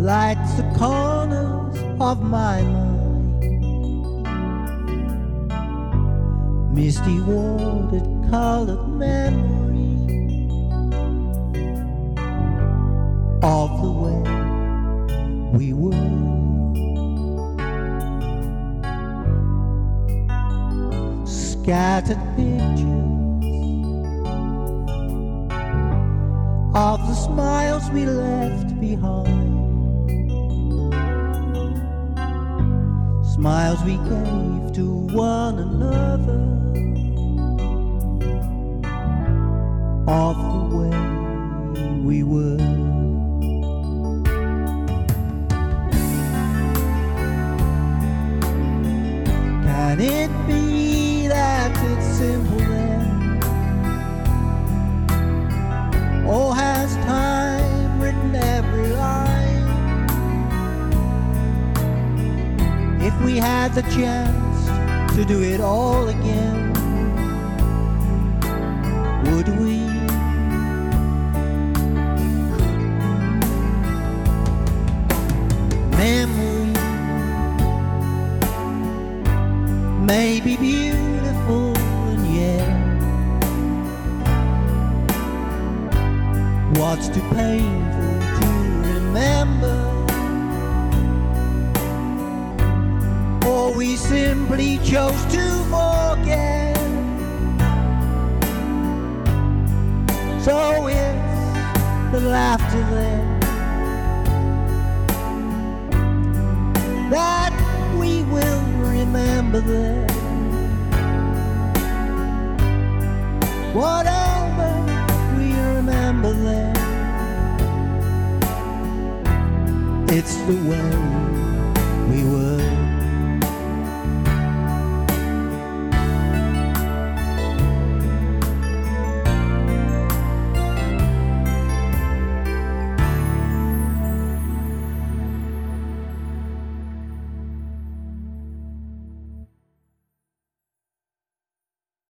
lights the corners of my mind. Misty water-colored memory of the way we were. Scattered pictures of the smiles we left behind, smiles we gave to one another, of the way we were. Can it be that it's simple then? Or has time written every line? If we had the chance to do it all again, would we? Memory may be beautiful and yet what's too painful to remember, or we simply chose to forget. So it's the laughter there that we will remember there. Whatever we remember there, it's the way we were.